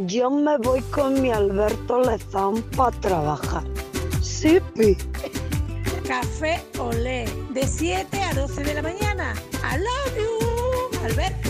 Yo me voy con mi Alberto Lezán para trabajar. ¡Sipi! Café Olé, de 7 a 12 de la mañana. I love you, Alberto.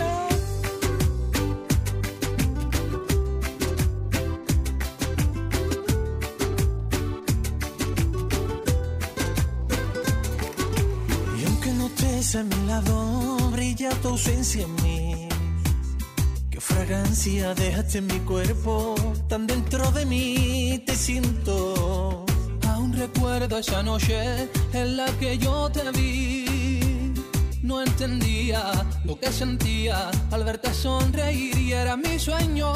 Y aunque no estés a mi lado, brilla tu ausencia en mí. Qué fragancia dejaste en mi cuerpo, tan dentro de mí te siento. Aún recuerdo esa noche en la que yo te vi. No entendía lo que sentía al verte sonreír y era mi sueño.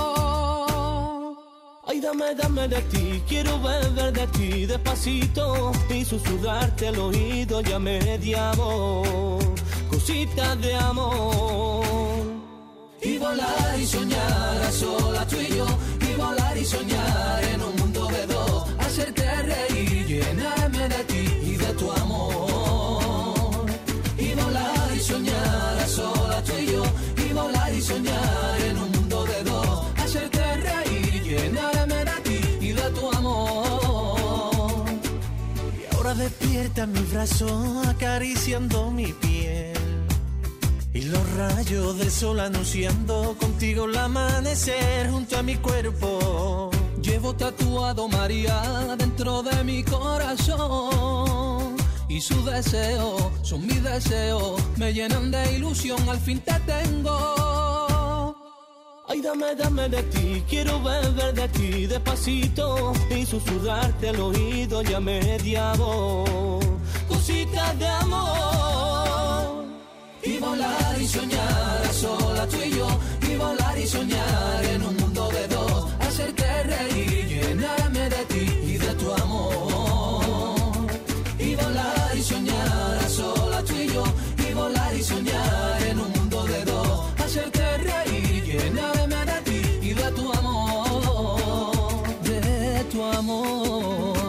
Ay, dame, dame de ti, quiero beber de ti despacito y susurrarte al oído ya media voz, cositas de amor. Y volar y soñar a solas tú y yo, y volar y soñar en un mundo de dos, hacerte reír, llenarme de ti y de tu amor. Y volar y soñar a solas tú y yo, y volar y soñar en un mundo de dos, hacerte reír, llenarme de ti y de tu amor. Y ahora despierta en mi brazo acariciando mi piel. Y los rayos del sol anunciando contigo el amanecer junto a mi cuerpo. Llevo tatuado María dentro de mi corazón. Y sus deseos son mis deseos, me llenan de ilusión, al fin te tengo. Ay, dame, dame de ti, quiero beber de ti despacito y susurrarte al oído ya media voz, cositas de amor. Y volar y soñar a solas tú y yo, y volar y soñar en un mundo de dos, hacerte reír, llenarme de ti y de tu amor. Y volar y soñar a solas tú y yo, y volar y soñar en un mundo de dos, hacerte reír, llenarme de ti y de tu amor, de tu amor.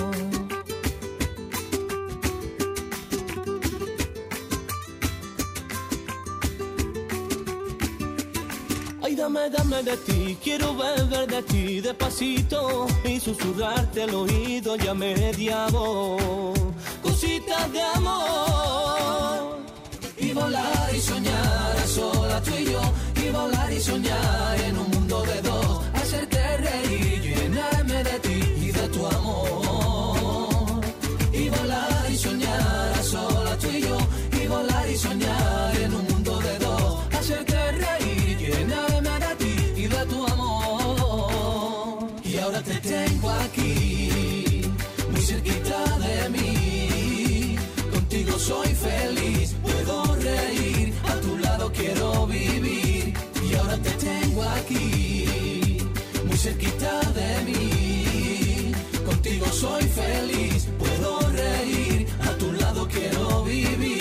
Dame, dame de ti, quiero beber de ti despacito y susurrarte al oído ya media voz, cositas de amor. Y volar y soñar a solas tú y yo, y volar y soñar en un mundo de dos, hacerte reír, llenarme de ti y de tu amor. Y volar y soñar a solas tú y yo, y volar y soñar en un mundo de dos, hacerte reír, llenarme de tu amor. Y ahora te tengo aquí, muy cerquita de mí. Contigo soy feliz, puedo reír, a tu lado quiero vivir. Y ahora te tengo aquí, muy cerquita de mí. Contigo soy feliz, puedo reír, a tu lado quiero vivir.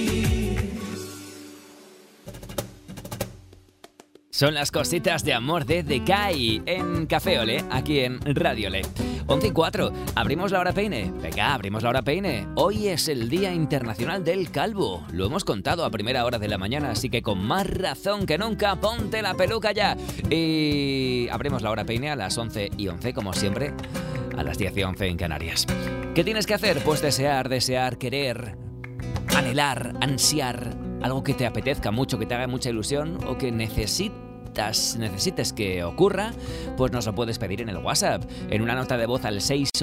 Son las cositas de amor de Decay en Café Olé, aquí en Radio Olé. 11:04, abrimos la hora peine. Venga, abrimos la hora peine. Hoy es el Día Internacional del Calvo. Lo hemos contado a primera hora de la mañana, así que con más razón que nunca, ponte la peluca ya. Y abrimos la hora peine a las 11:11, como siempre, a las 10:11 en Canarias. ¿Qué tienes que hacer? Pues desear, querer, anhelar, ansiar algo que te apetezca mucho, que te haga mucha ilusión o que necesites que ocurra, pues nos lo puedes pedir en el WhatsApp, en una nota de voz al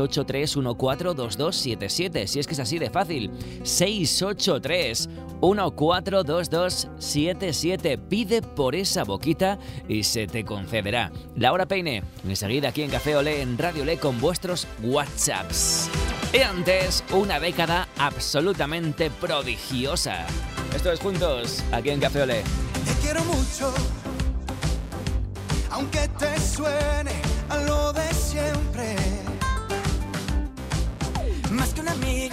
683142277, si es que es así de fácil. 683142277. Pide por esa boquita y se te concederá. La hora peine, enseguida aquí en Café Olé, en Radio Olé, con vuestros WhatsApps. Y antes, una década absolutamente prodigiosa. Esto es Juntos, aquí en Café Olé. Te quiero mucho, aunque te suene a lo de siempre. Más que un amigo,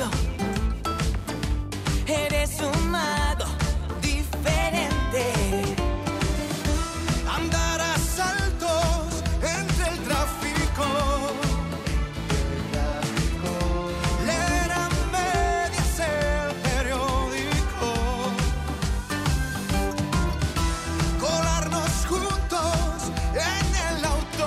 eres un mago diferente. Andar a saltos entre el tráfico. Leer a medias el periódico. Colarnos juntos en el auto.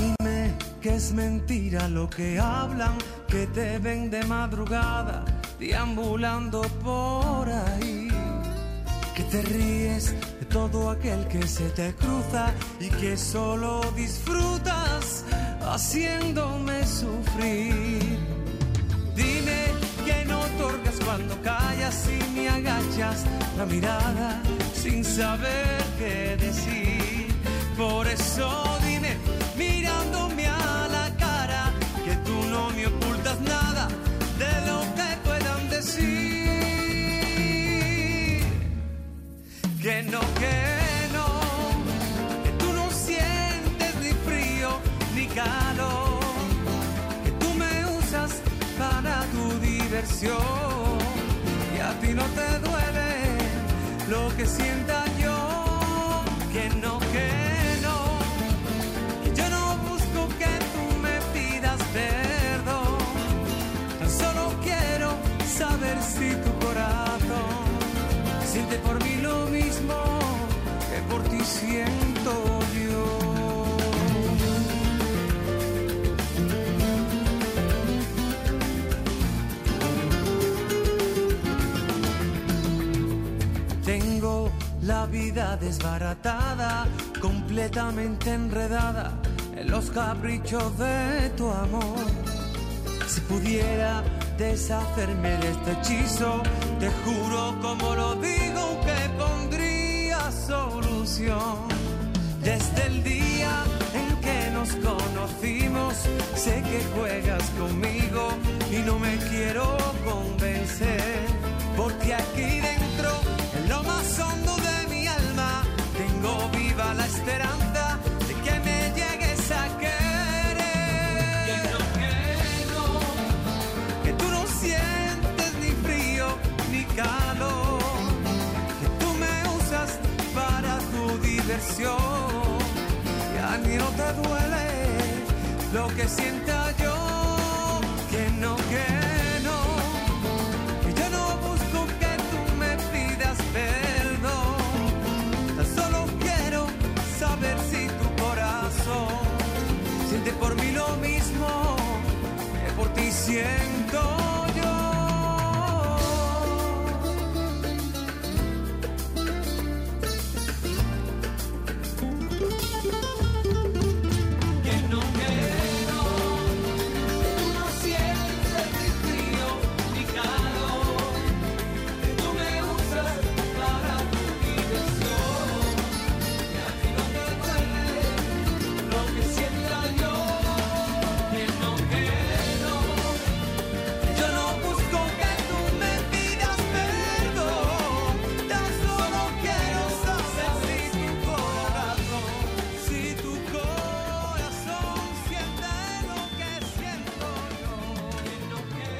Dime que es mentira lo que hablan, que te ven de madrugada deambulando por ahí, que te ríes de todo aquel que se te cruza y que solo disfrutas haciéndome sufrir. Dime que no otorgas cuando callas y me agachas la mirada sin saber qué decir. Por eso dime, mirándome a la cara, que tú no me ocultas nada de lo que puedan decir. Que no, que tú no sientes ni frío ni calor, que tú me usas para tu diversión y a ti no te duele lo que sienta yo. Que no, que yo no busco que tú me pidas perdón, tan solo quiero saber si tu corazón siente por mí lo mismo que por ti siento yo. Tengo la vida desbaratada, completamente enredada en los caprichos de tu amor. Si pudiera deshacerme de este hechizo, te juro como lo digo que pondría solución. Desde el día en que nos conocimos, sé que juegas conmigo y no me quiero convencer, porque aquí dentro, en lo más hondo de mi alma, tengo viva la esperanza de que me llegues a querer. Que tú no sientes ni frío ni calor, que tú me usas para tu diversión y a mí no te duele lo que sienta yo. Que no, que yo no busco que tú me pidas perdón, tan solo quiero saber si tu corazón siente por mí lo mismo que por ti siento yo. Que no, tú no sientes ni frío ni calor, que tú me usas para tu diversión y a ti no te duele lo que sienta yo. Que no, yo no busco que tú me pidas perdón, tan solo quiero saber si tu corazón siente lo que siento yo. Que no.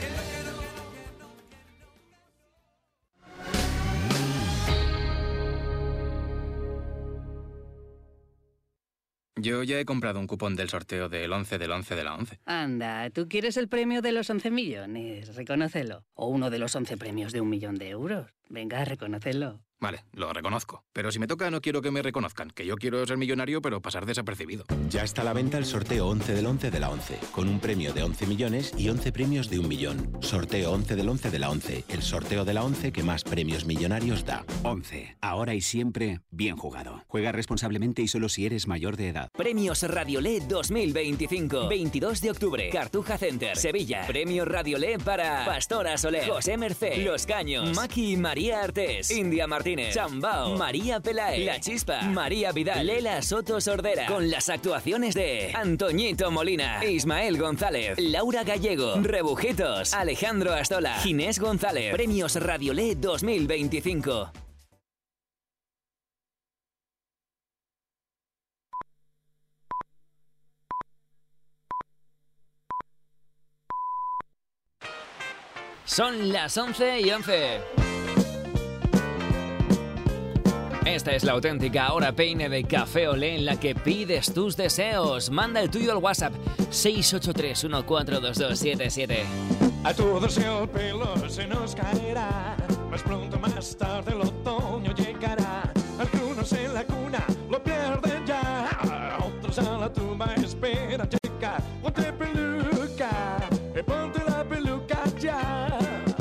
Yo ya he comprado un cupón del sorteo del 11 del 11 de la 11. Anda, ¿tú quieres el premio de los 11 millones? Reconócelo. O uno de los 11 premios de 1 millón de euros. Venga, reconócelo. Vale, lo reconozco. Pero si me toca no quiero que me reconozcan, que yo quiero ser millonario pero pasar desapercibido. Ya está a la venta el sorteo 11 del 11 de la 11, con un premio de 11 millones y 11 premios de 1 millón. Sorteo 11 del 11 de la 11, el sorteo de la 11 que más premios millonarios da. 11. Ahora y siempre, bien jugado. Juega responsablemente y solo si eres mayor de edad. Premios Radiolé 2025. 22 de octubre. Cartuja Center, Sevilla. Premios Radiolé para Pastora Soler, José Mercé, Los Caños, Maki y María Artés, India Martínez, Chambao, María Pelae, La Chispa, María Vidal, Lela Soto Sordera. Con las actuaciones de Antoñito Molina, Ismael González, Laura Gallego, Rebujitos, Alejandro Astola, Ginés González. Premios Radiolé 2025. Son las 11:11. Esta es la auténtica hora peine de Café Olé en la que pides tus deseos. Manda el tuyo al WhatsApp 683142277. A tu deseo el pelo se nos caerá, más pronto más tarde el otoño llegará. Algunos en la cuna lo pierden ya, otros vamos a la tumba, espera, chica, ponte peluca, ponte la peluca ya.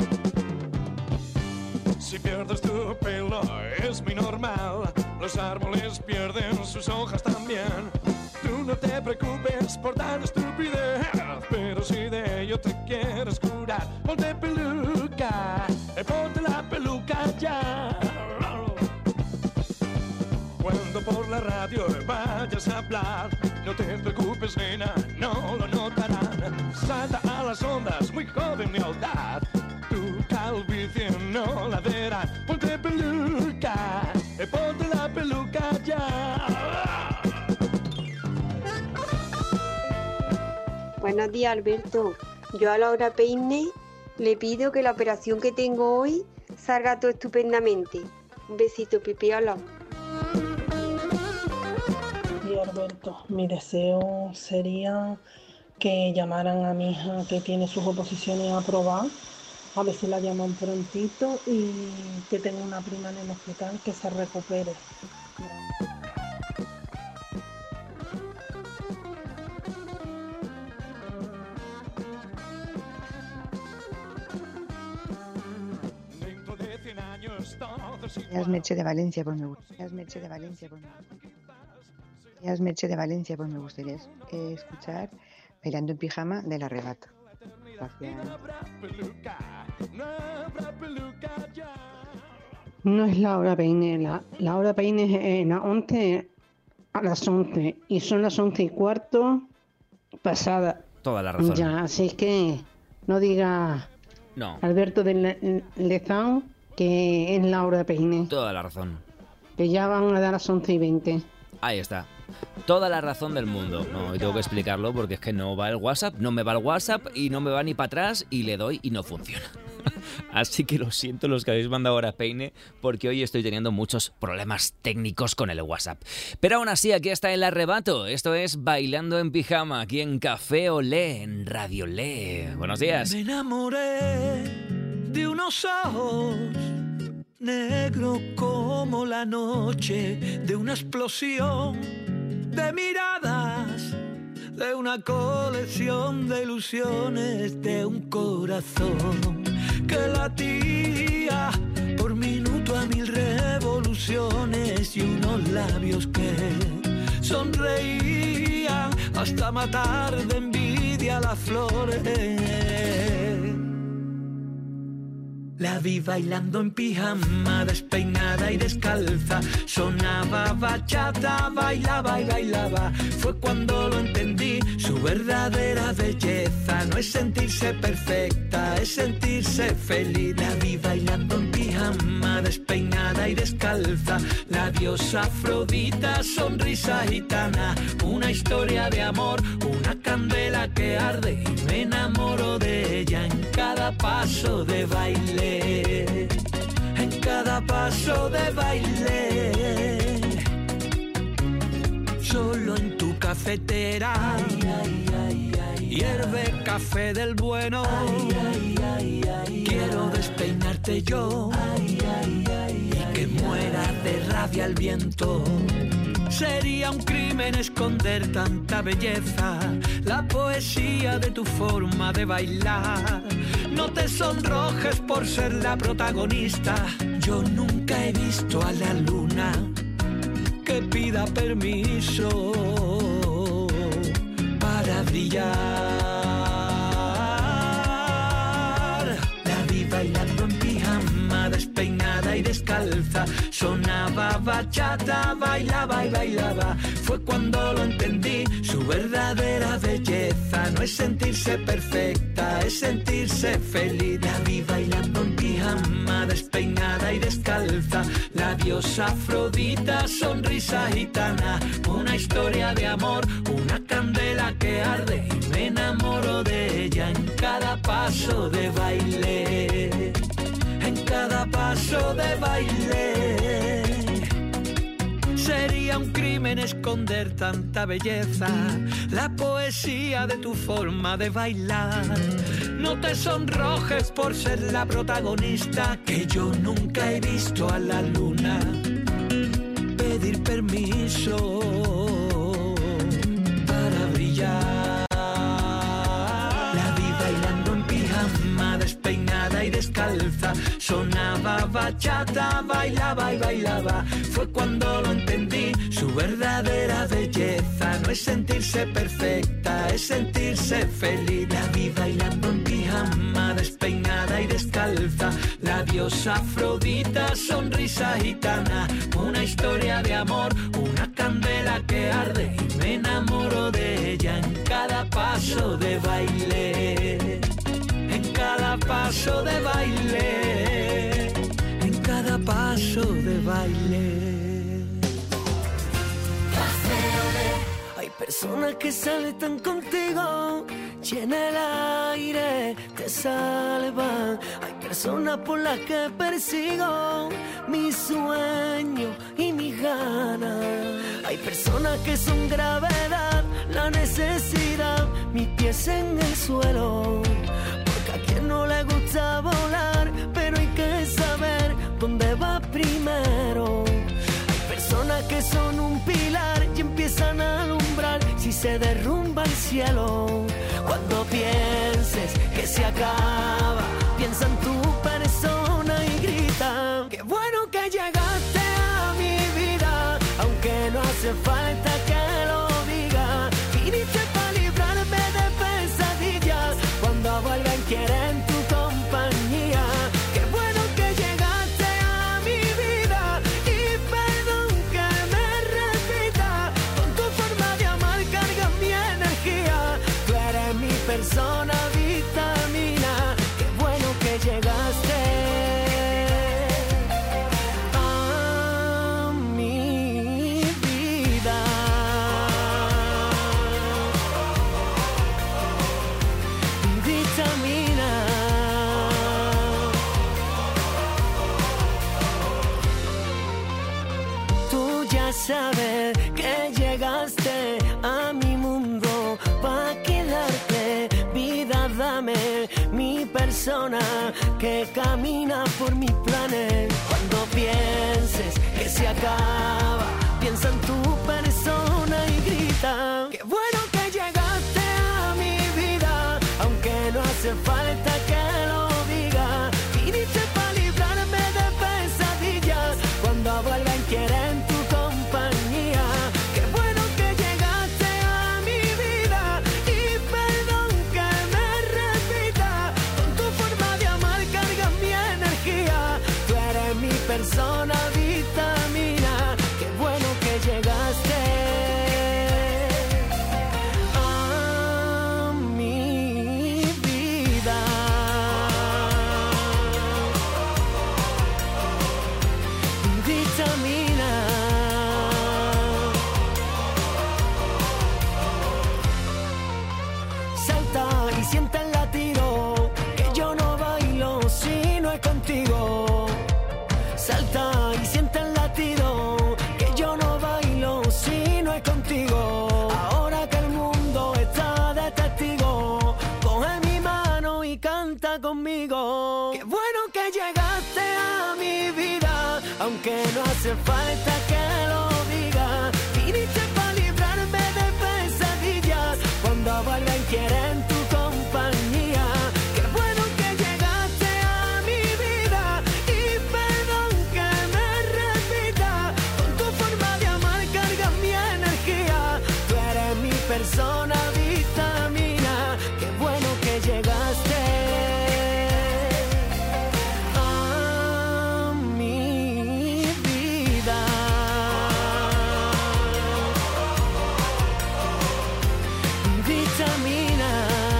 Si pierdes tu pelo es muy normal, los árboles pierden sus hojas también. Tú no te preocupes por tan estupidez, pero si de ello te quieres curar, ponte peluca, ponte la peluca ya. Cuando por la radio vayas a hablar, no te preocupes, nena, no lo notarán. Salta a las ondas, muy joven de edad, tu calvicie no la verán. Ponte peluca, ponte la peluca ya. Buenos días, Alberto. Yo a Laura Peine le pido que la operación que tengo hoy salga todo estupendamente. Un besito, Pipiola. Y Alberto, mi deseo sería que llamaran a mi hija que tiene sus oposiciones a aprobar, a ver si la llaman prontito, y que tenga una prima en el hospital que se recupere. Merche de Valencia, pues me gustaría. Merche de Valencia, pues me gustaría escuchar Bailando en Pijama del Arrebato. Gracias. No es Laura Peine, Laura Peine es a las 11 y son las 11:15 pasadas. Toda la razón. Ya, así es que no diga no. Alberto de Lezán que es Laura Peine. Toda la razón. Que ya van a dar las 11:20. Ahí está. Toda la razón del mundo. No, y tengo que explicarlo porque es que no va el WhatsApp, no me va el WhatsApp y no me va ni para atrás y le doy y no funciona. Así que lo siento los que habéis mandado ahora Peine, porque hoy estoy teniendo muchos problemas técnicos con el WhatsApp. Pero aún así, aquí está el arrebato. Esto es Bailando en Pijama, aquí en Café Olé, en Radio Olé. Buenos días. Me enamoré de unos ojos negros como la noche, de una explosión de miradas, de una colección de ilusiones, de un corazón que latía por minuto a 1000 revoluciones y unos labios que sonreían hasta matar de envidia las flores. La vi bailando en pijama, despeinada y descalza. Sonaba bachata, bailaba y bailaba. Fue cuando lo entendí, su verdadera belleza no es sentirse perfecta, es sentirse feliz. La vi bailando en pijama, despeinada y descalza. La diosa Afrodita, sonrisa gitana. Una historia de amor, una candela que arde. Y me enamoro de ella en cada paso de baile. En cada paso de baile, solo en tu cafetera, hierve café del bueno. Quiero despeinarte yo y que muera de rabia el viento. Sería un crimen esconder tanta belleza, la poesía de tu forma de bailar. No te sonrojes por ser la protagonista. Yo nunca he visto a la luna que pida permiso para brillar. La vi bailando en pijama, despeinada y descalza. Sonaba bachata, bailaba y bailaba. Fue cuando lo entendí, su verdadera belleza no es sentirse perfecta, es sentirse feliz. La vi bailando en pijama, despeinada y descalza. La diosa Afrodita, sonrisa gitana. Una historia de amor, una candela que arde. Y me enamoro de ella en cada paso de baile. En cada paso de baile. Sería un crimen esconder tanta belleza, la poesía de tu forma de bailar. No te sonrojes por ser la protagonista, que yo nunca he visto a la luna pedir permiso descalza. Sonaba bachata, bailaba y bailaba. Fue cuando lo entendí, su verdadera belleza no es sentirse perfecta, es sentirse feliz. La vi bailando en pijama, despeinada y descalza. La diosa Afrodita, sonrisa gitana. Una historia de amor, una candela que arde. Y me enamoro de ella en cada paso de baile. En cada paso de baile. En cada paso de baile. Hay personas que saltan contigo y en el aire te salvan. Hay personas por las que persigo mi sueño y mis ganas. Hay personas que son gravedad, la necesidad, mis pies en el suelo. Porque a quien no le gusta volar, pero hay que saber dónde va primero. Personas que son un pilar y empiezan a alumbrar si se derrumba el cielo. Cuando pienses que se acaba, piensa en tu persona y grita: qué bueno que llegaste a mi vida, aunque no hace falta que lo diga. Viniste para librarme de pesadillas, cuando vuelven quieren tu compañía. Qué bueno que llegaste a mi vida y perdón que me repita. Con tu forma de amar cargas mi energía. Tú eres mi persona vitamina. Qué bueno que llegaste a mi vida. Vitamina. Tú ya sabes que llegaste a mi mundo pa' quedarte. Vida, dame mi persona que camina por mis planes. Cuando pienses que se acaba, piensa en tu persona y grita: qué bueno que llegaste a mi vida, aunque no hace falta que lo diga. Viniste para librarme de pesadillas, cuando vuelven quieren tu compañía. Qué bueno que llegaste a mi vida y perdón que me repita. Con tu forma de amar cargas mi energía. Tú eres mi persona vitamina. Qué bueno que llegaste a mi vida. Vitamina. Salta y siente el latido, que yo no bailo si no es contigo. Salta y siente el latido, que yo no bailo si no es contigo. Ahora que el mundo está de testigo, coge mi mano y canta conmigo. Qué bueno que llegaste a mi vida, aunque no hace falta que lo diga. Viniste para librarme de pesadillas, cuando vuelven quieren tu compañía. Qué bueno que llegaste a mi vida y perdón que me repita. Con tu forma de amar cargas mi energía. Tú eres mi persona vitamina. Qué bueno que llegaste a mi vida. Vitamina.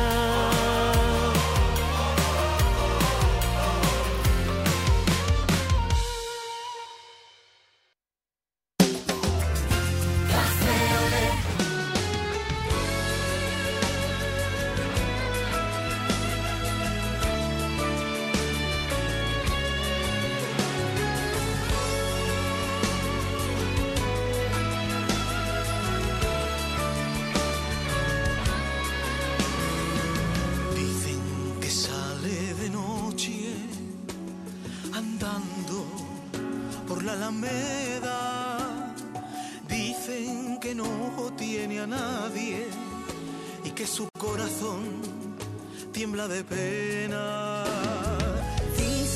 Dicen que sale de noche andando por la Alameda. Dicen que no tiene a nadie y que su corazón tiembla de pena. Dicen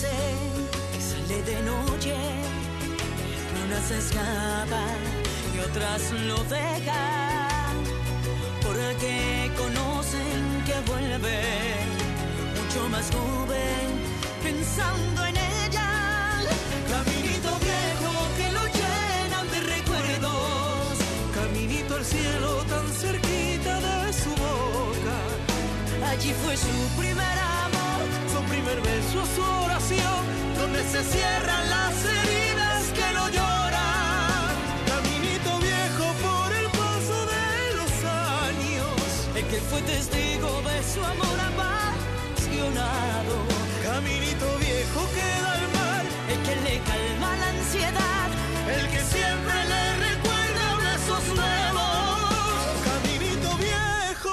de noche, que unas se escapan y otras lo dejan, porque conocen que vuelve mucho más joven, pensando en ella. Caminito viejo que lo llenan de recuerdos, caminito al cielo tan cerquita de su boca. Allí fue su primer amor, su primer beso, su oración, donde se cierran las heridas que no lloran. Caminito viejo por el paso de los años, el que fue testigo de su amor apasionado. Caminito viejo que da al mar, el que le calma la ansiedad, el que siempre le recuerda besos nuevos. Caminito viejo.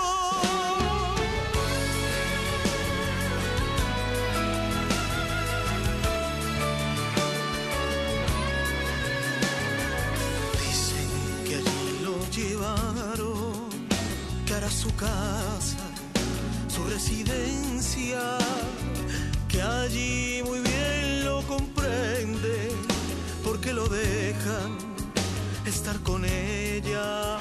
Dicen que allí lo llevaron, que hará su casa, su residencia, que allí muy bien lo comprende, porque lo dejan estar con ella.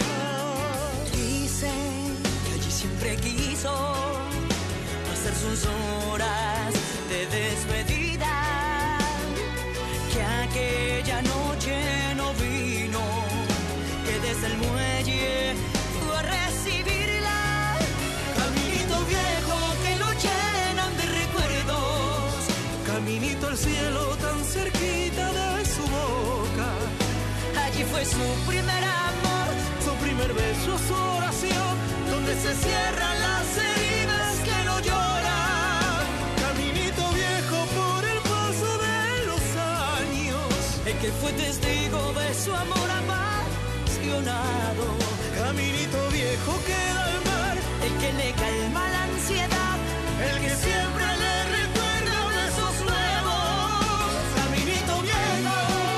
Dicen que allí siempre quiso pasar sus horas de despedida, que aquella noche no vino, que desde el muelle fue a recibirla. Caminito viejo que lo llenan de recuerdos, caminito al cielo tan cerquita de su boca. Allí fue su primer amor, su primer beso, su oración, donde se cierran las heridas que no lloran. Caminito viejo por el paso de los años, el que fue testigo de su amor apasionado. Caminito viejo que da al mar, el que le calma la ansiedad, el que siempre le recuerda besos nuevos. Caminito viejo.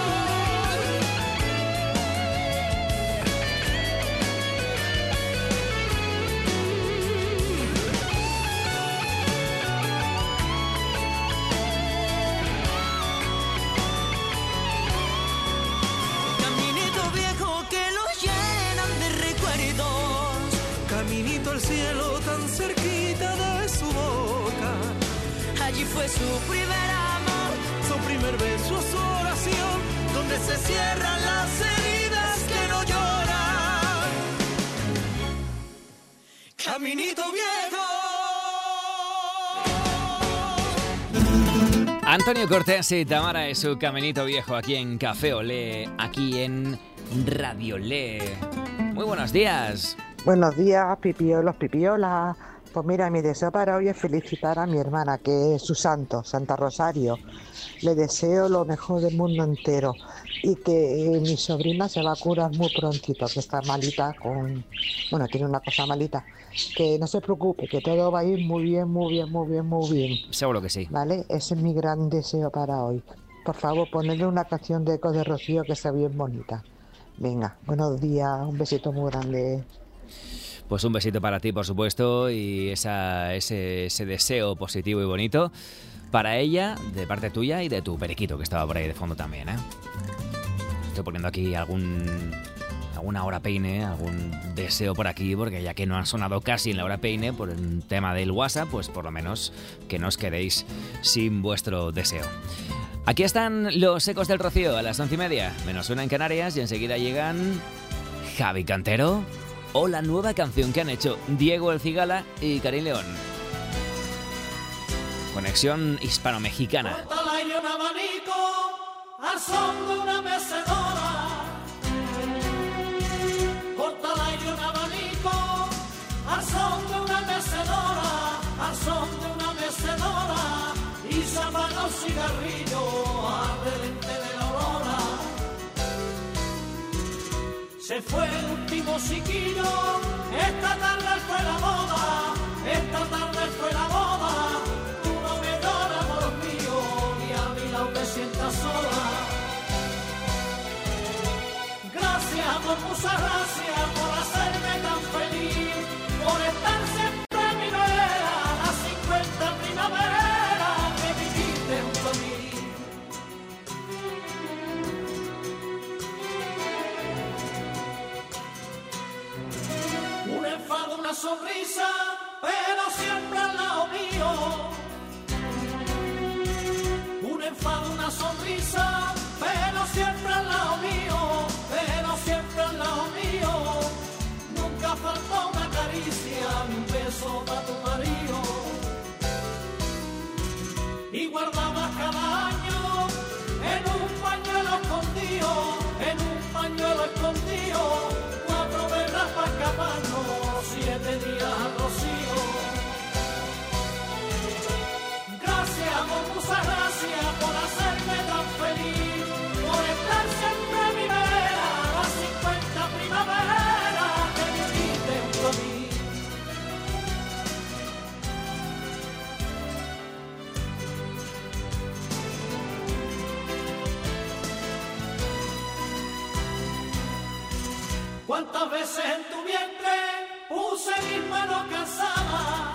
Caminito viejo que lo llenan de recuerdos, caminito al cielo tan cerquita de su boca. Allí fue su primer amor, su primer beso, su oración, donde se cierran las heridas que no lloran. Caminito viejo. Antonio Cortés y Tamara es su Caminito Viejo aquí en Café Olé, aquí en Radio Olé. Muy buenos días. Buenos días, pipiolos, pipiolas. Pues mira, mi deseo para hoy es felicitar a mi hermana, que es su santo, Santa Rosario. Le deseo lo mejor del mundo entero y que mi sobrina se va a curar muy prontito, que está malita bueno, tiene una cosa malita. Que no se preocupe, que todo va a ir muy bien, muy bien, muy bien, muy bien. Seguro que sí. ¿Vale? Ese es mi gran deseo para hoy. Por favor, ponerle una canción de Eco de Rocío que sea bien bonita. Venga, buenos días, un besito muy grande. Pues un besito para ti, por supuesto, y ese deseo positivo y bonito para ella, de parte tuya y de tu periquito, que estaba por ahí de fondo también, ¿eh? Estoy poniendo aquí alguna hora peine, algún deseo por aquí, porque ya que no han sonado casi en la hora peine por el tema del WhatsApp, pues por lo menos que no os quedéis sin vuestro deseo. Aquí están los Ecos del Rocío a las 11:30, -1 en Canarias, y enseguida llegan Javi Cantero o la nueva canción que han hecho Diego El Cigala y Karim León. Conexión hispano-mexicana. Córtala y un abanico al son de una mecedora. Córtala y un abanico al son de una mecedora, al son de una mecedora. Y se apaga el cigarrillo al delante de la aurora. Se fue el último chiquillo, esta tarde fue la boda, esta tarde fue la boda. Tú no me lloras, amor mío, ni a mi lado te sientas sola. Gracias, amor, muchas gracias por hacerme tan feliz, por estar siempre a mi vera, las 50 primaveras que viviste junto a mí. sonrisa, pero siempre al lado mío. Un enfado, una sonrisa, pero siempre al lado mío, pero siempre al lado mío. Nunca faltó una caricia, ni un beso para tu marido. Y guardabas cada año en un pañuelo escondido, en un pañuelo escondido, 4 velas para escaparnos, 7 días al rocío. Gracias, amor, muchas gracias por hacerme tan feliz, por estar siempre a mi vera, las 50 primaveras que viviste junto a mí. ¿Cuántas veces en tu vientre puse mis manos cansadas?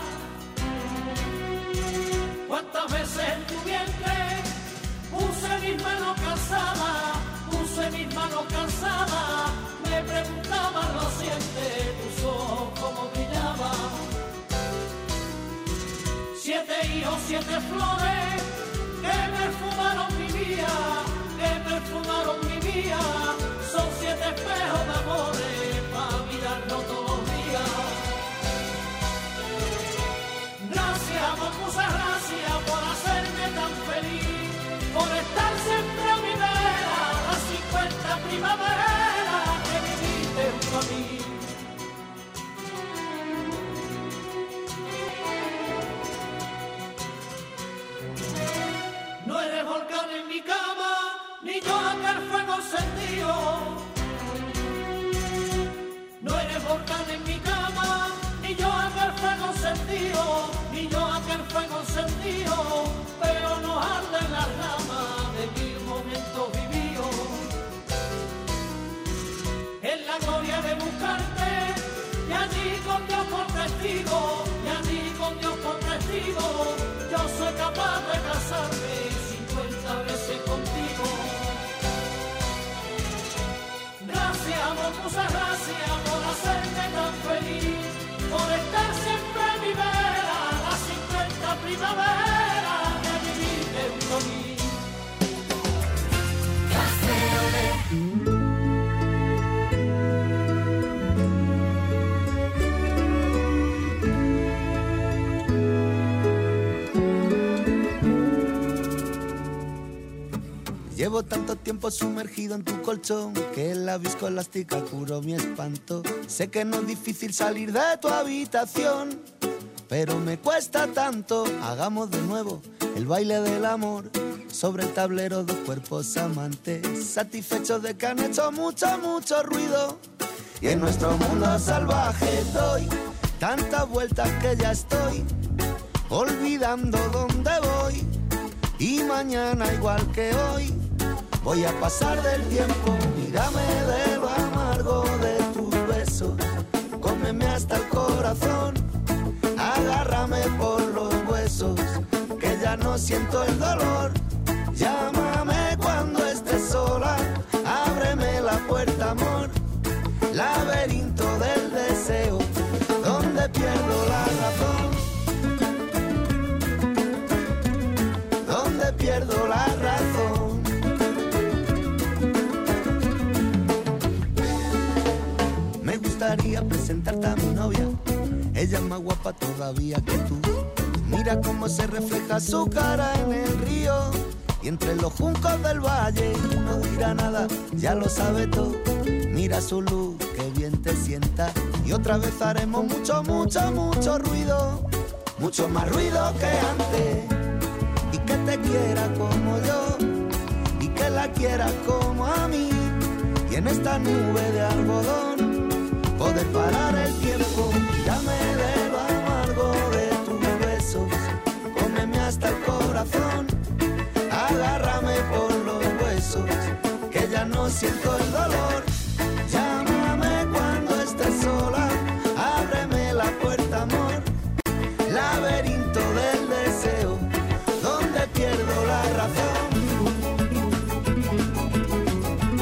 ¿Cuántas veces en tu vientre puse mis manos cansadas? Puse mis manos cansadas, me preguntaban lo sientes, tus ojos como brillaban. 7 hijos, 7 flores que perfumaron mi vida, que perfumaron mi vida. Son 7 espejos de amores para mirarnos todos los días. Gracias, amor, muchas gracias por hacerme tan feliz, por estar siempre a mi vera, las 50 primaveras que viviste junto a mí. No eres volcán en mi cama, ni yo aquel fuego encendido. No eres volcán en mi cama, ni yo aquel fuego encendido, ni yo aquel fuego encendido, pero nos arden las ramas de 1000 momentos vividos. En la gloria de buscarte, y allí con Dios por testigo, y allí con Dios por testigo, yo soy capaz de casarme 50 veces contigo. Gracias, amor, muchas gracias por hacerme tan feliz, por estar siempre a mi vera, las 50 primaveras que viviste junto a mí. Llevo tanto tiempo sumergido en tu colchón que la viscoelástica curó mi espanto. Sé que no es difícil salir de tu habitación, pero me cuesta tanto. Hagamos de nuevo el baile del amor sobre el tablero, 2 cuerpos amantes, satisfechos de que han hecho mucho, mucho ruido. Y en nuestro mundo salvaje doy tantas vueltas que ya estoy olvidando dónde voy. Y mañana igual que hoy voy a pasar del tiempo. Mírame de lo amargo de tus besos, cómeme hasta el corazón, agárrame por los huesos, que ya no siento el dolor. Llámame cuando estés sola, ábreme la puerta, amor, laberinto del deseo, donde pierdo la razón, donde pierdo la razón. Me gustaría presentarte a mi novia, ella es más guapa todavía que tú. Mira cómo se refleja su cara en el río y entre los juncos del valle. No dirá nada, ya lo sabe todo. Mira su luz, que bien te sienta. Y otra vez haremos mucho, mucho, mucho ruido, mucho más ruido que antes. Y que te quiera como yo, y que la quieras como a mí. Y en esta nube de algodón poder parar el tiempo. Mírame de lo amargo de tus besos, cómeme hasta el corazón, agárrame por los huesos, que ya no siento el dolor. Llámame cuando estés sola, ábreme la puerta, amor, laberinto del deseo, donde pierdo la razón,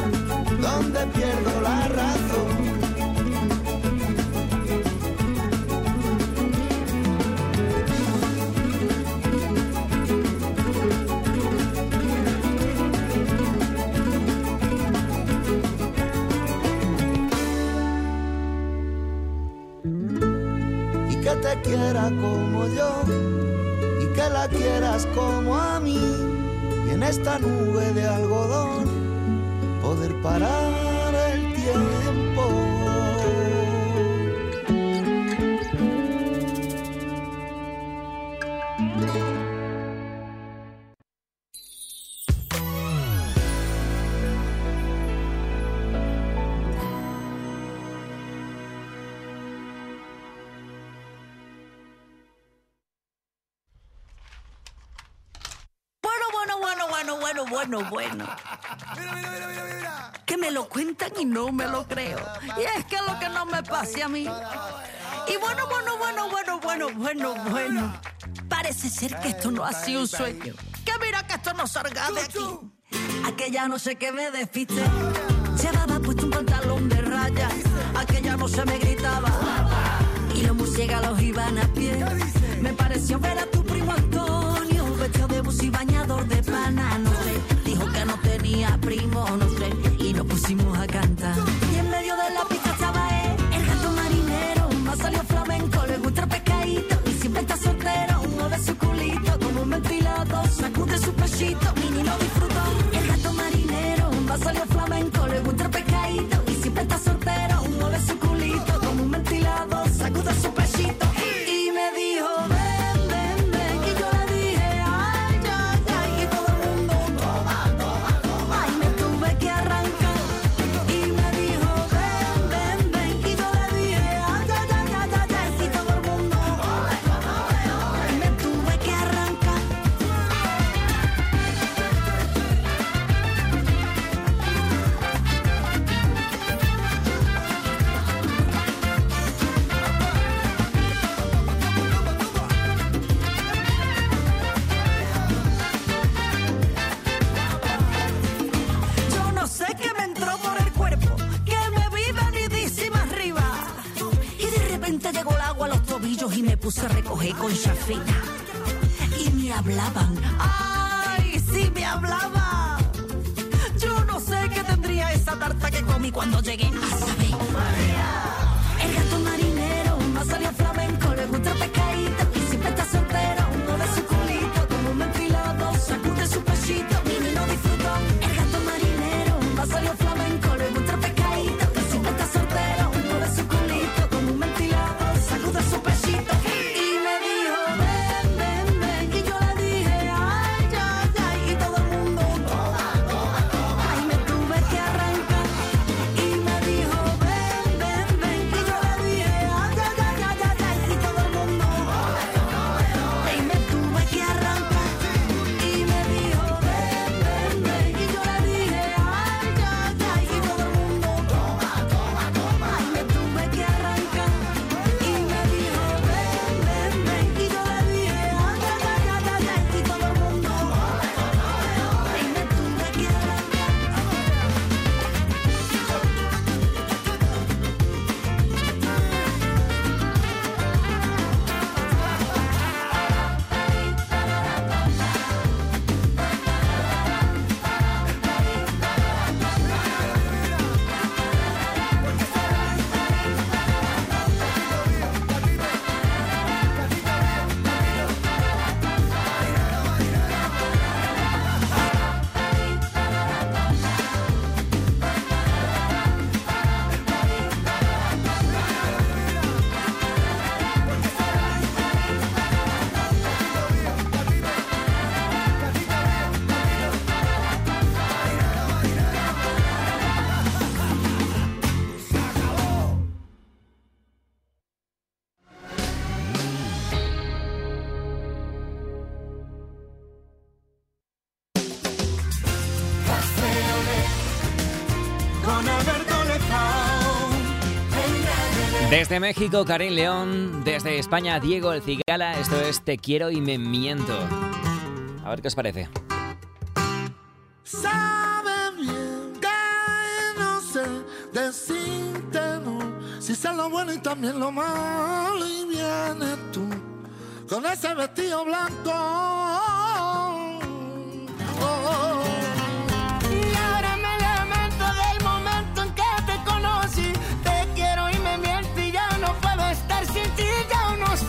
donde pierdo la razón. que te quiera como yo y que la quieras como a mí, y en esta nube de algodón poder parar el tiempo. Bueno. Que me lo cuentan y no me lo creo. Y es que lo que no me pase a mí. Y bueno. Parece ser que esto no ha sido un sueño. Que mira que esto no salga de aquí. Aquella noche que me despiste, llevaba puesto un pantalón de rayas. Aquella noche me gritaba y los murciélagos iban a pie. Me pareció ver a tu primo Antonio vestido de bus y bañador de pana, no sé. Dijo que no tenía primo, no sé. Y nos pusimos a cantar. Y en medio de la pista estaba el gato marinero. Más salió flamenco, le gusta el pescadito. Y siempre está soltero, mueve su culito como un ventilador, sacude su pechito. Mini lo disfrutó. El gato marinero, más salió flamenco, le gusta el pescadito. Y siempre está soltero, mueve su culito como un ventilador, sacude su pechito. Y me dijo, ven, y yo le dije, ay, y todo el mundo, ay, me tuve que arrancar. Y me dijo, ven, y yo le dije, ay, y todo el mundo, me tuve que arrancar. Yo no sé qué me entró por el cuerpo, que me vi venidísima arriba. Y de repente llegó el agua a los tobillos y me puse a recoger con chafita. Y me hablaban, ¡ay, sí me hablaban! Yo no sé qué tendría esa tarta que comí cuando llegué a saber. El gato marinero, más salió flamenco, le gusta el pescadito. Y siempre está soltero, mueve su culito como un ventilador, sacude su pechito. Mini no disfrutó. El gato marinero, más salió flamenco, le gusta el pescadito. Y siempre está soltero, mueve su culito como un ventilador, sacude su pechito. Y me dijo, ven, y yo le dije, ay, y todo el mundo, ay, me tuve que arrancar. Y me dijo, ven, y yo le dije, ay, y todo el mundo, ay, me tuve que arrancar. Y me dijo, ven, y yo le dije, ay, y todo el mundo, ay, me tuve que arrancar. Y me dijo, ven, y yo le dije, ay, y todo el mundo, ay, me tuve que arrancar. Con Alberto Lezao. Desde México, Karim León. Desde España, Diego El Cigala. Esto es Te quiero y me miento. A ver qué os parece. Sabe bien que no sé decirte no, si sé lo bueno y también lo malo, y vienes tú con ese vestido blanco. Y ahora me lamento del momento en que te conocí. Te quiero y me miento y ya no puedo estar sin ti, ya no sé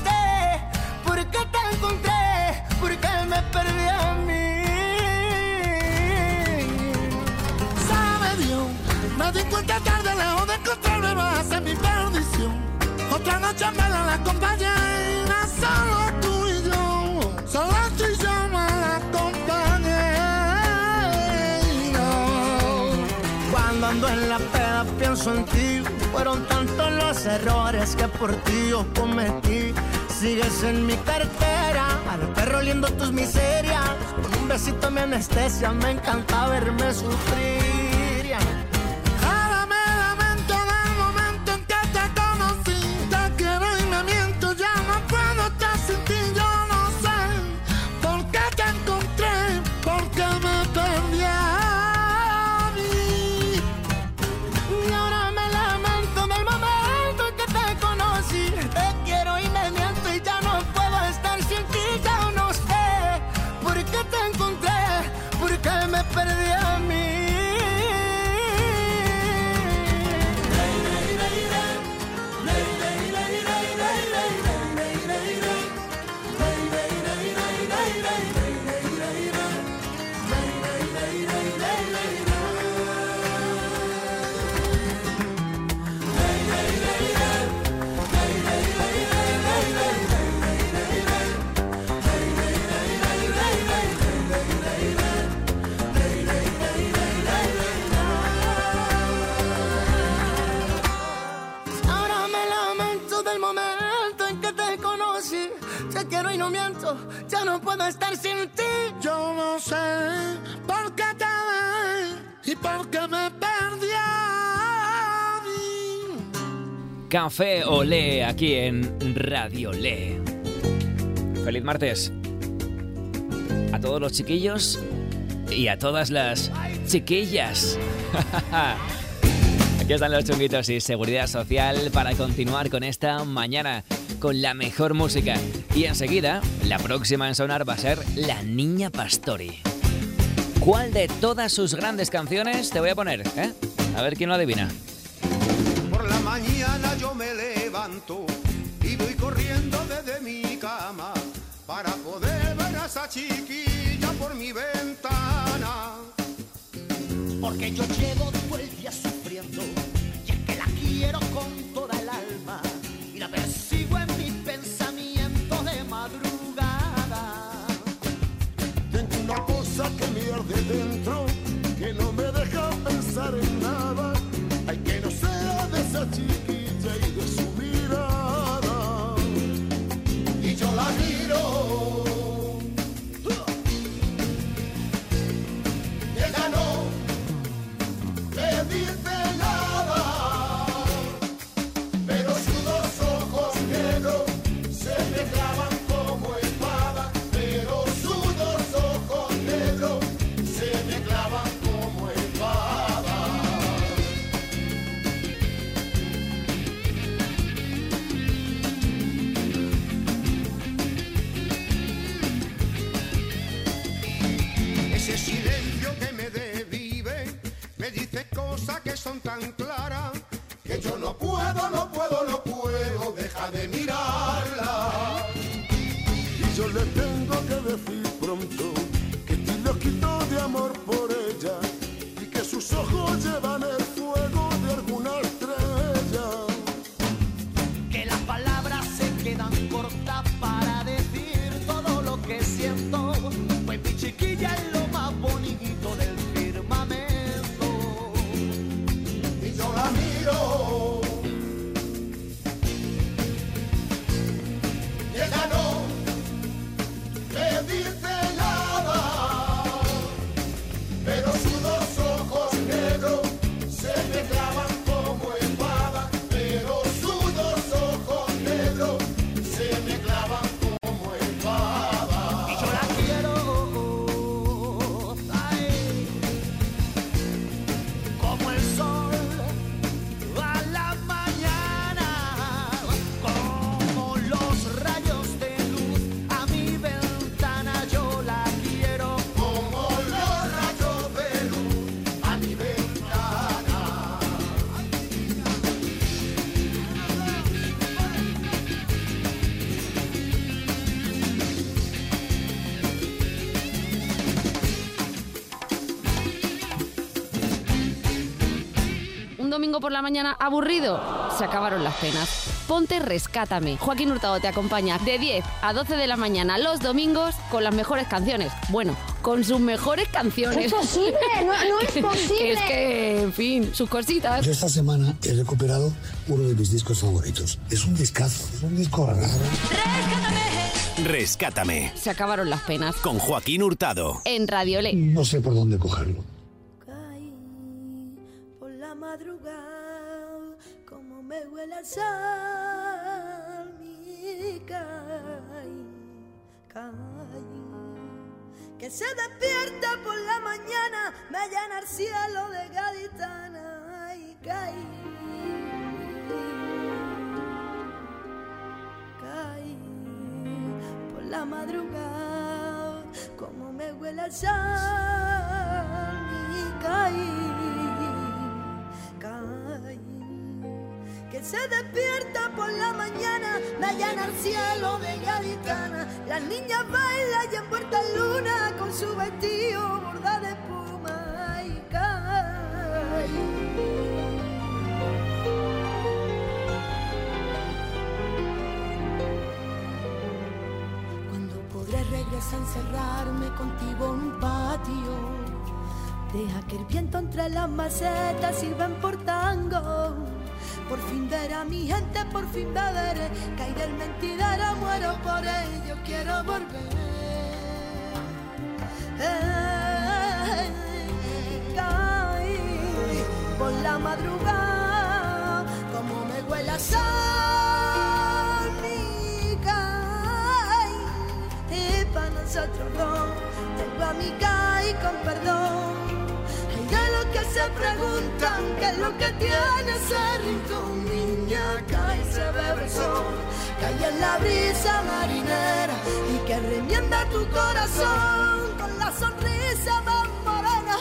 pienso en ti. Fueron tantos los errores que por ti yo cometí. Sigues en mi cartera, al perro oliendo tus miserias. Con un besito me anestesia, me encanta verme sufrir. Ahora me lamento del momento en que te conocí. Te quiero y me miento, ya no puedo estar sin ti. Yo no sé por qué te encontré, por qué me perdí a mí. Y ahora me lamento del momento en que te conocí. Te quiero y me miento y ya no puedo estar sin ti. Ya no sé por qué te encontré, por qué me perdí a mí. Ahora me lamento del momento en que te conocí. Te quiero y no miento, ya no puedo estar sin ti. Yo no sé por qué te ve y por qué me perdí a mí. Café Olé aquí en Radio Olé. Feliz martes a todos los chiquillos y a todas las chiquillas. Aquí están los chunguitos y Seguridad Social para continuar con esta mañana con la mejor música. Y enseguida, la próxima en sonar va a ser La Niña Pastori. ¿Cuál de todas sus grandes canciones te voy a poner? A ver quién lo adivina. Por la mañana yo me levanto y voy corriendo desde mi cama para poder ver a esa chiquilla por mi ventana. Porque yo llevo todo el día sufriendo y es que la quiero con toda el alma y la persigo en mis pensamientos de madrugada. Tengo una cosa que me arde dentro, que no me deja pensar en nada. Ay, que no sea de esa chiquilla y de su mirada. Y yo la miro. Y ella no me dice nada. Pero sus dos ojos negros se me clavan como espada. Pero sus dos ojos negros se me clavan como espada. Ese silencio que me desvive me dice cosas que son tan claras que yo no puedo dejar de mirarla. Y yo le tengo que decir pronto que estoy loquito de amor por ella y que sus ojos llevan el fuego de alguna estrella. Que las palabras se quedan cortas para decir todo lo que siento. Pues mi chiquilla es lo más bonito del firmamento. Y yo la miro. Y ella no me dice nada. Pero sus dos ojos negros se me clavan como espada. Pero sus dos ojos negros se me clavan como espada. Y yo la quiero, ay, como el sol a la mañana, como los rayos de luz a mi ventana. Yo la quiero Como los rayos de luz a mi ventana. Un domingo por la mañana aburrido, se acabaron las penas. ponte Rescátame. Joaquín Hurtado te acompaña de 10 a 12 de la mañana los domingos con las mejores canciones. Bueno, con sus mejores canciones. ¿Es posible? No es posible. Es que, en fin, sus cositas. Yo esta semana he recuperado uno de mis discos favoritos. Es un discazo, es un disco raro. Rescátame. Se acabaron las penas. Con Joaquín Hurtado. En Radio Le. No sé por dónde cogerlo. Por la madrugada, como me huele el sal, mi que se despierta por la mañana, me llena el cielo de gaditana y caí por la madrugada, como me huele el sal y caí, que se despierta por la mañana, me llena el cielo de gaditana. Las niñas bailan y envuelta en luna con su vestido bordado de espuma y cae. Cuando podré regresar a encerrarme contigo en un patio, deja que el viento entre las macetas y ven por tango. Por fin ver a mi gente, por fin beberé, caeré el mentidero, muero por ello, quiero volver. Caí por la madrugada, como me huele a sal, mi caí. Y para nosotros dos, tengo a mi caí con perdón. De los que se preguntan qué es lo que tiene ese rincón, niña, cae y se bebe el sol, cae en la brisa marinera y que remienda tu corazón con la sonrisa más morena.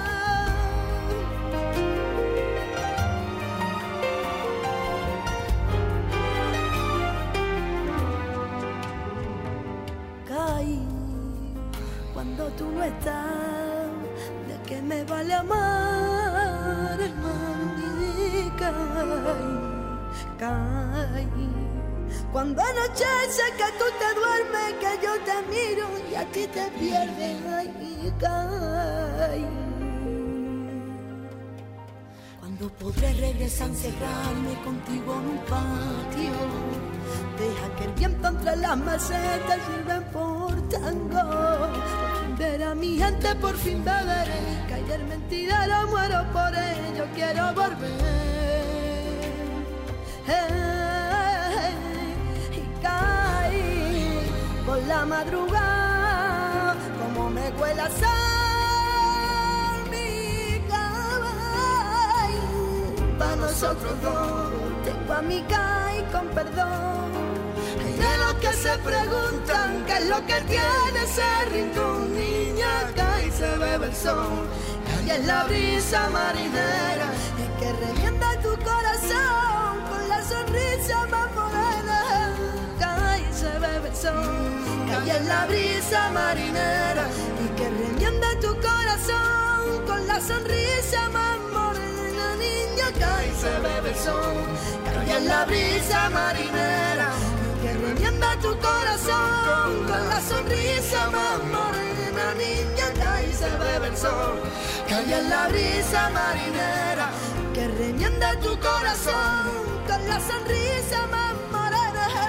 Caí cuando tú no estás. Que me vale amar, hermano, cae. Cuando anochece que tú te duermes, que yo te miro y a ti te pierdes, ay, cae. Cuando podré regresar a encerrarme contigo en un patio, deja que el viento entre las macetas sirva por tango. Ver a mi gente, por fin beberé, caer mentidero, muero por ello, quiero volver. Y caí por la madrugada, como me huele a sal, mi caballo. Para nosotros dos, tengo a mi caí con perdón. De los que se preguntan qué es lo que tiene ese rincón, niña, cae y se bebe el sol, cae en la brisa marinera y que revienta tu corazón con la sonrisa más morena. Cae y se bebe el sol, cae en la brisa marinera y que revienta tu corazón con la sonrisa más morena. Niña, cae y se bebe el sol, cae en la brisa marinera que revienta tu corazón con la sonrisa más morena. Niña, cae y se bebe el sol, cae en la brisa marinera que revienta tu corazón con la sonrisa más morena.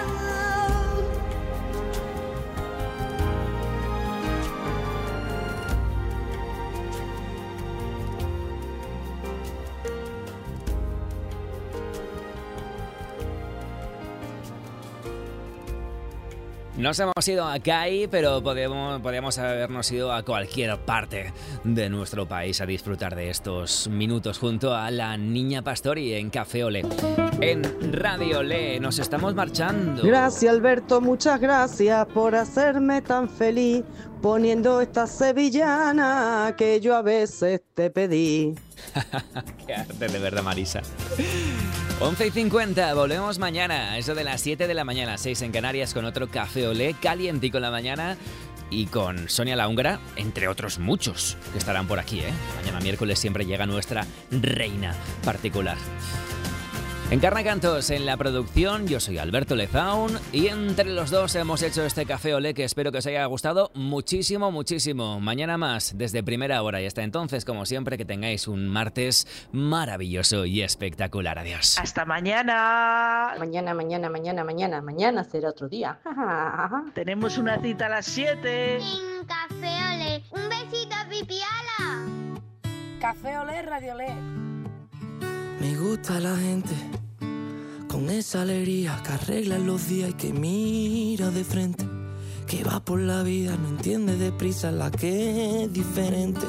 Nos hemos ido a CAI, pero podemos habernos ido a cualquier parte de nuestro país a disfrutar de estos minutos junto a la Niña Pastori en Café Olé. En Radio Le nos estamos marchando. Gracias, Alberto, muchas gracias por hacerme tan feliz, poniendo esta sevillana que yo a veces te pedí. Qué arte, de verdad, Marisa. 11:50, volvemos mañana, eso de las 7 de la mañana, 6 en Canarias, con otro Café Olé calientico en la mañana y con Sonia la Húngara, entre otros muchos que estarán por aquí, ¿eh? Mañana miércoles siempre llega nuestra reina particular. Encarna Cantos en la producción, yo soy Alberto Lezaun y entre los dos hemos hecho este Café Olé que espero que os haya gustado muchísimo, muchísimo. Mañana más, desde primera hora y hasta entonces, como siempre, que tengáis un martes maravilloso y espectacular. Adiós. Hasta mañana. Mañana será otro día. Tenemos una cita a las 7. En Café Olé. Un besito, Pipiala. Café Olé, Radio Olé. Me gusta la gente con esa alegría que arregla los días y que mira de frente, que va por la vida, no entiende deprisa la que es diferente.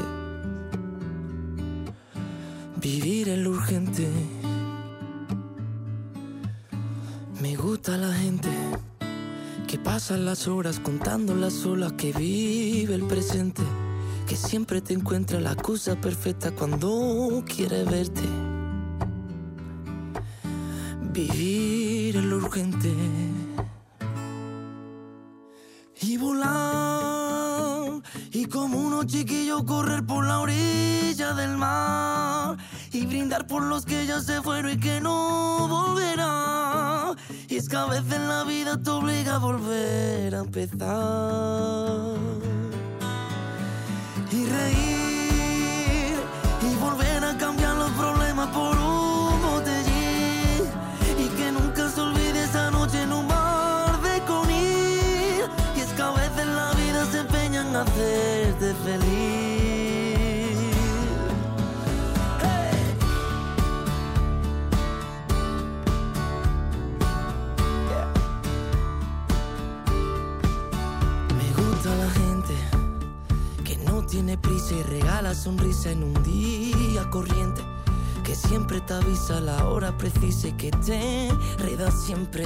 Vivir en lo urgente. Me gusta la gente que pasa las horas contando las olas, que vive el presente, que siempre te encuentra la excusa perfecta cuando quiere verte. Vivir en lo urgente y volar, y como unos chiquillos correr por la orilla del mar y brindar por los que ya se fueron y que no volverán. Y es que a veces la vida te obliga a volver a empezar y reír y volver a cambiar los problemas por un botellín. Nunca se olvide esa noche en un bar de Conil. Y es que a veces la vida se empeña en hacerte feliz. Hey. Yeah. Me gusta la gente que no tiene prisa y regala sonrisa en un día corriente, que siempre te avisa la hora precisa y que te reda siempre.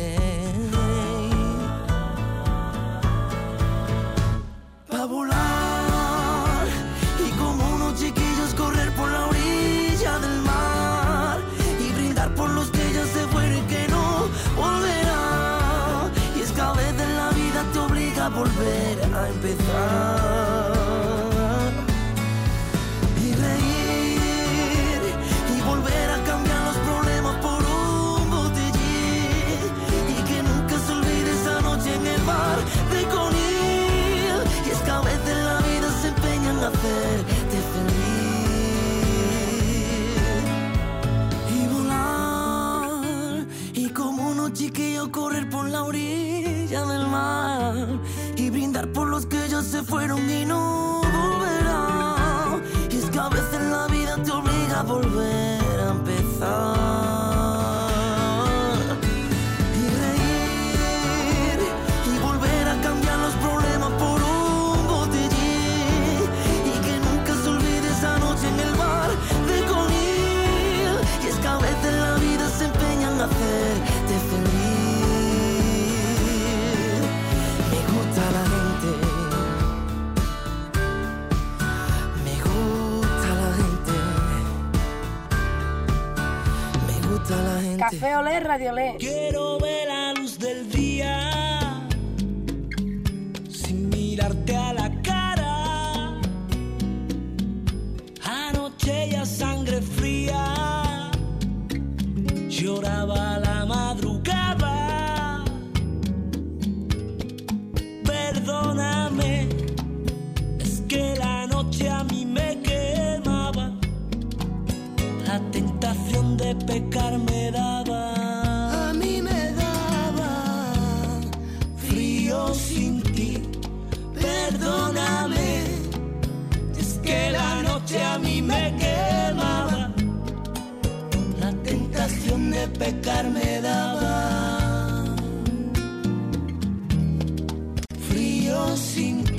Pa' volar y como unos chiquillos correr por la orilla del mar y brindar por los que ya se fueron y que no volverán. Y es que a veces la vida te obliga a volver a empezar. Volver a cambiar los problemas por un botellín y que nunca se olvide esa noche en el bar de Conil. Y es que a veces la vida se empeña en hacerte feliz y volar y como unos chiquillos correr por la orilla del mar y brindar por los que ya se fueron y no volverán. Y es que a veces la vida te obliga a volver a empezar y reír y volver a cambiar los problemas por un botellín y que nunca se olvide esa noche en el bar de Conil. Y es que a veces la vida se empeña en hacerte feliz. Me gusta la gente. La gente. Café Olé, Radio Olé. Quiero ver la luz del día sin mirarte a la cara. Anoche ya sangre fría lloraba a la madrugada. Perdóname, es que la noche a mí me quemaba. La tentación de pecar me daba, a mí me daba frío sin ti. Perdóname, es que la noche a mí me quemaba. La tentación de pecar me daba frío sin ti.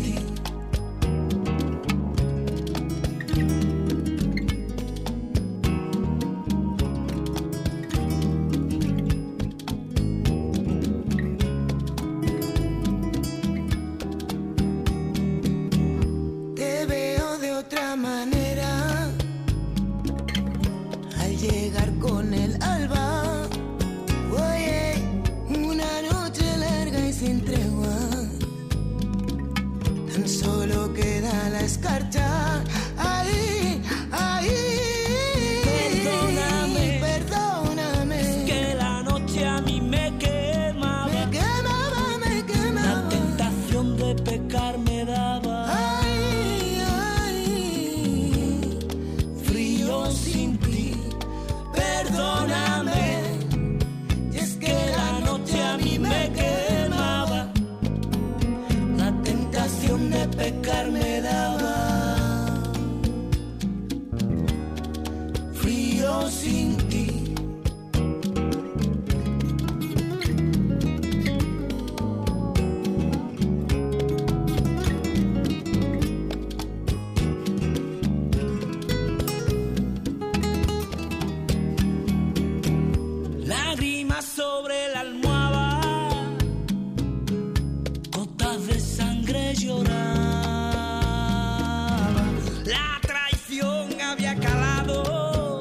lloraba. La traición había calado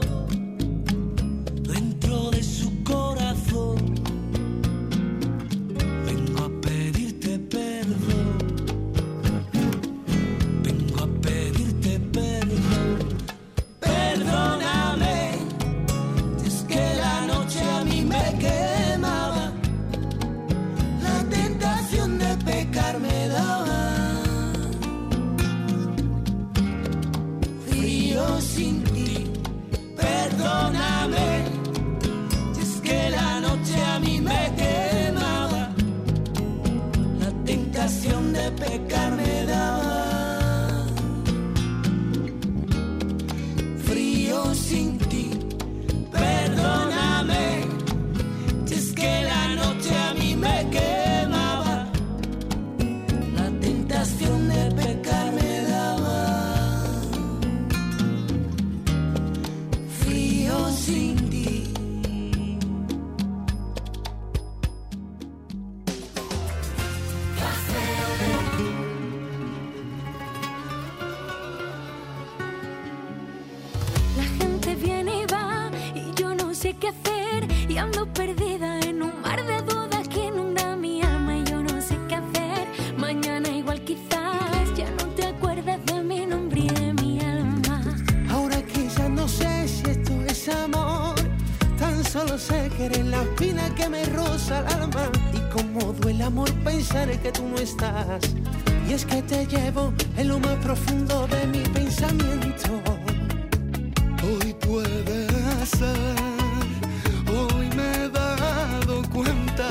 dentro de su corazón. Vengo a pedirte perdón. Vengo a pedirte perdón. Perdóname, es que la noche a mí me quemaba. La tentación de pecar me daba. Frío sin ti, perdóname, es que la noche a mí me quemaba. La tentación de pecar me daba. Frío sin ti, perdóname, es que la noche a mí me quemaba. La tentación de pecar me daba. Frío sin ti. La gente viene y va y yo no sé qué hacer y ando perdida en un mar de dudas que inunda mi alma y yo no sé qué hacer. Mañana igual quizás ya no te acuerdas de mi nombre y de mi alma. Ahora que ya no sé si esto es amor, tan solo sé que eres la espina que me roza el alma. Y cómo duele amor pensar que tú no estás. Y es que te llevo en lo más profundo de mi pensamiento. Hoy puede ser, hoy me he dado cuenta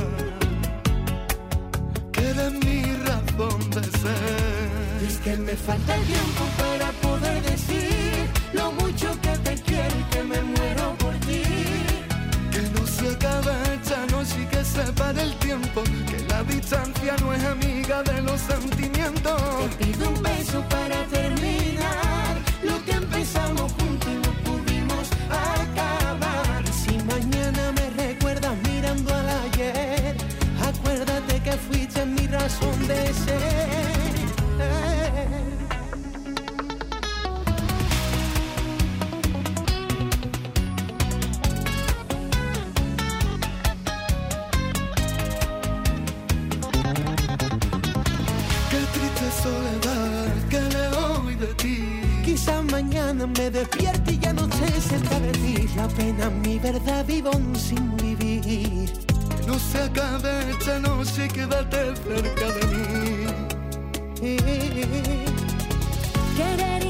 que eres mi razón de ser. Y es que me falta el tiempo para poder decir lo mucho que te quiero y que me muero por ti. Que no se acabe esta noche y que se pare el tiempo, que la distancia no es amiga de los sentimientos. Te pido un beso para terminar lo que empezamos juntos y no pudimos acabar. Si mañana me recuerdas mirando al ayer, acuérdate que fuiste mi razón de ser. Qué triste soledad que le doy de ti. Quizás mañana me despierte y ya no esté cerca de ti. La pena, mi verdad, vivo aún sin vivir. No se acabe esta noche y quédate cerca de mí. Querer